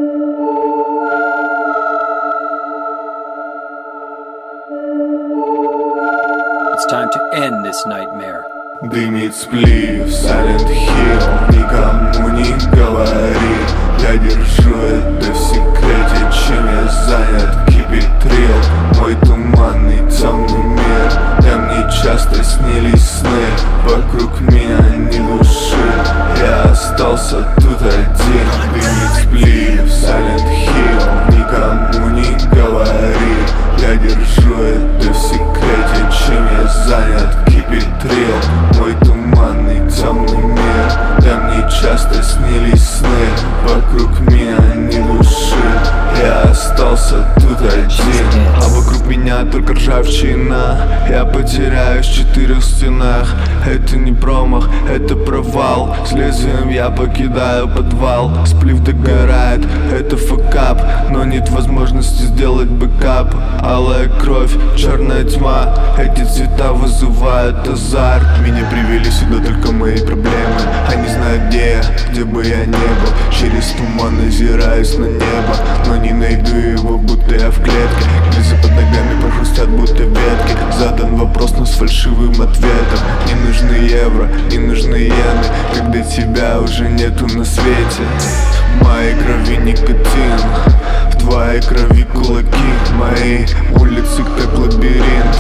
It's time to end this nightmare. Дымит сплив, Silent Hill, никому не говори. Я держу это в секрете, чем я занят, keep it real. Мой туманный темный мир, да мне часто снились сны. Вокруг меня ни души, я остался тут один. Дымит сплив, Silent Hill, никому не говори. Я держу это в секрете, чем я занят, keep it real. Мой туманный темный мир, да мне часто снились сны. Вокруг меня ни души, я остался тут один. А вокруг меня только ржавчина, я потеряюсь в 4 стенах. Это не промах, это провал. С лезвием я покидаю подвал. Сплив догорает, это факап, но нет возможности сделать бэкап. Алая кровь, черная тьма, эти цвета вызывают азарт. Меня привели сюда только мои проблемы. Они знают, где я, где бы я ни был. Через туман озираюсь на небо, но не найду его, будто я в клетке. Грязы под ногами похрустят, будто ветки. Задан вопрос, но с фальшивым ответом. Не нужны евро, не нужны иены, когда тебя уже нету на свете. В моей крови никотин, в твоей крови кулаки. Мои улицы как лабиринт,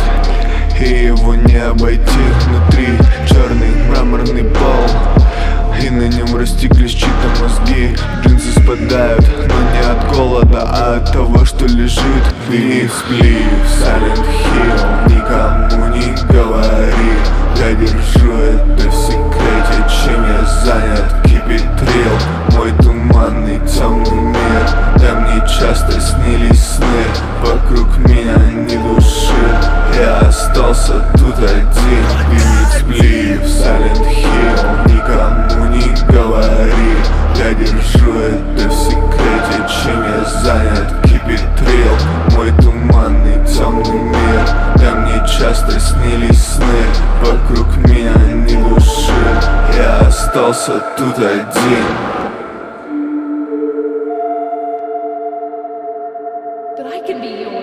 и его не обойти. Внутри черный мраморный пол, и на нем растеклись чьи-то мозги. Джинсы спадают, но не от голода, а от того, что лежит. Дымит сплив, Silent Hill, никому не говори. Я держу это в секрете, чем я занят, keep it real. Мой туманный темный мир, да мне часто снились сны. Вокруг меня ни души, я остался тут один. Дымит сплив, Silent Hill, никому не говори. Я держу это в секрете, чем я занят, keep it real. Мой туманный темный мир, да мне часто снились сны. Вокруг меня ни души, я остался тут один. But I can be yours.